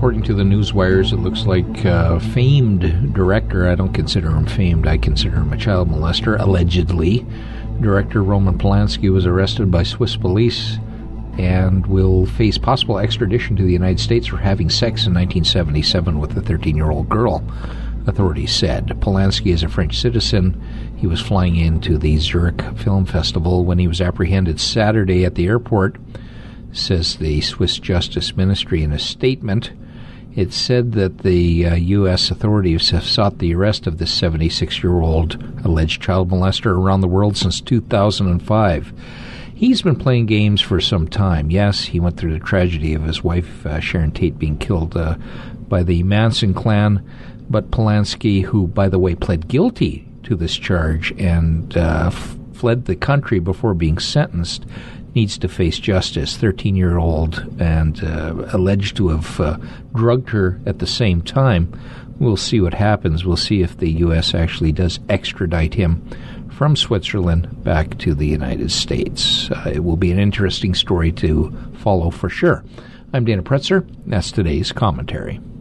according to the news wires, it looks like famed director, I don't consider him famed, I consider him a child molester, allegedly. Director Roman Polanski was arrested by Swiss police and will face possible extradition to the United States for having sex in 1977 with a 13-year-old girl, authorities said. Polanski is a French citizen. He was flying into the Zurich Film Festival when he was apprehended Saturday at the airport, says the Swiss Justice Ministry in a statement. It said that the U.S. authorities have sought the arrest of this 76-year-old alleged child molester around the world since 2005. He's been playing games for some time. Yes, he went through the tragedy of his wife, Sharon Tate, being killed by the Manson clan. But Polanski, who, by the way, pled guilty to this charge and fled the country before being sentenced, needs to face justice. 13-year-old and alleged to have drugged her at the same time. We'll see what happens. We'll see if the U.S. actually does extradite him from Switzerland back to the United States. It will be an interesting story to follow for sure. I'm Dana Pretzer. That's today's commentary.